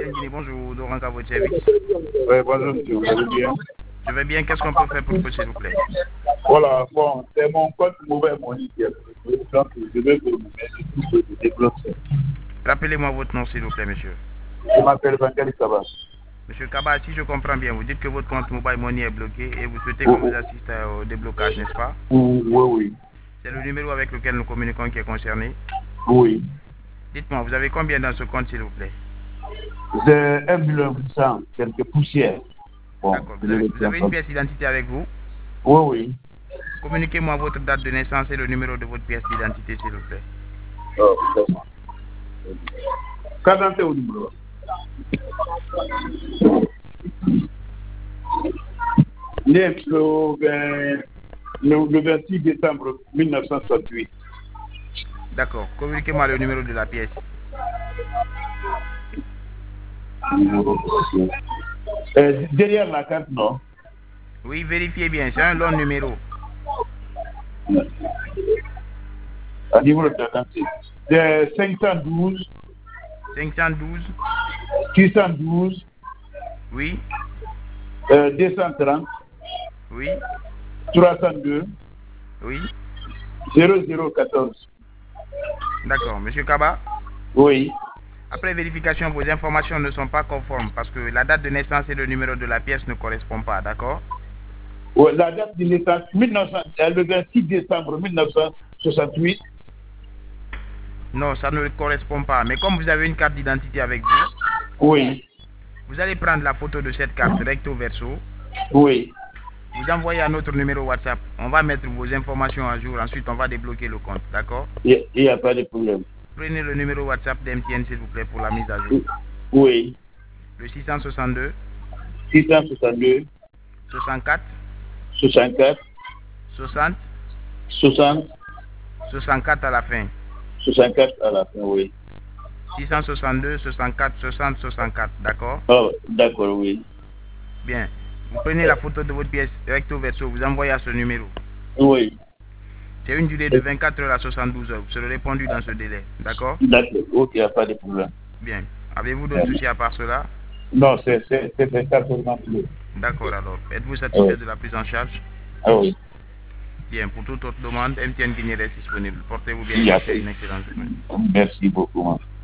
MTN Guinée, bonjour, Doran à votre service. Oui, bonjour monsieur, vous allez bien? Je vais bien, qu'est-ce qu'on peut faire pour vous, s'il vous plaît? Voilà, bon, c'est mon compte Mobile Money qui est bloqué, donc je vais vous mettre tout de débloquer. Rappelez-moi votre nom, s'il vous plaît, monsieur. Je m'appelle Bankali Kaba. Monsieur Kaba, si je comprends bien, vous dites que votre compte Mobile Money est bloqué et vous souhaitez qu'on vous assiste au déblocage, n'est-ce pas? Oui, oui. C'est le numéro avec lequel nous communiquons qui est concerné. Oui. Dites-moi, vous avez combien dans ce compte, s'il vous plaît? J'ai 1,1 million, quelques poussières. Bon, d'accord, vous avez une pièce d'identité avec vous? Oui, oui. Communiquez-moi votre date de naissance et le numéro de votre pièce d'identité, s'il vous plaît. Oh, c'est bon. Quand est au numéro? Né le 26 décembre 1968. D'accord, communiquez-moi le numéro de la pièce. Derrière la carte, non? Oui, vérifiez bien, c'est un long numéro. À niveau de la carte, c'est 512. 512. 612. Oui. 230. Oui. 302. Oui. 0014. D'accord, monsieur Kaba? Oui. Après vérification, vos informations ne sont pas conformes parce que la date de naissance et le numéro de la pièce ne correspondent pas, d'accord? Oui, la date de naissance, le 26 décembre 1968. Non, ça ne correspond pas. Mais comme vous avez une carte d'identité avec vous, oui, vous allez prendre la photo de cette carte recto verso. Oui. Vous envoyez à notre numéro WhatsApp. On va mettre vos informations à jour. Ensuite, on va débloquer le compte, d'accord? Il n'y a pas de problème. Prenez le numéro WhatsApp d'MTN, s'il vous plaît, pour la mise à jour. Oui. Le 662 662 64 64 60 60 64 à la fin. 64 à la fin, oui. 662 64 60 64, d'accord? Oh, d'accord, oui. Bien. Vous prenez la photo de votre pièce recto verso, vous envoyez à ce numéro. Oui. C'est une durée de 24 heures à 72 heures. Vous serez répondu dans ce délai, d'accord? D'accord, ok, il n'y a pas de problème. Bien. Avez-vous d'autres soucis à part cela? Non, c'est ça seulement. D'accord alors. Êtes-vous satisfait de la prise en charge? Ah oui. Bien. Pour toute autre demande, MTN Guinée reste disponible. Portez-vous bien et passez une excellente journée. Merci beaucoup.